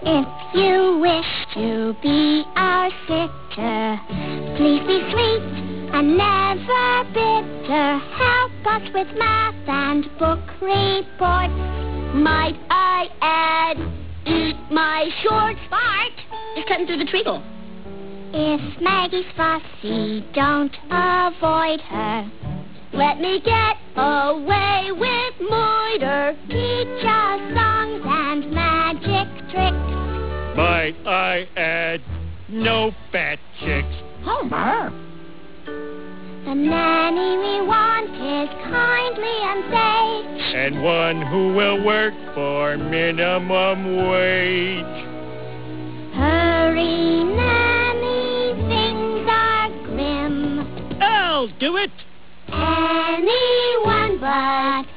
If you wish to be our sitter, please be sweet and never bitter. Help us with math and book reports. Might I add, eat my shorts? Bart is cutting through the treacle. If Maggie's fussy, don't avoid her. Let me get away with moiter. Teach us songs and magic tricks. Might I add, no fat chicks. Homer. The nanny we want is kindly and sage, And one who will work for minimum wage. Hurry, nanny, things are grim. I'll do it. Anyone but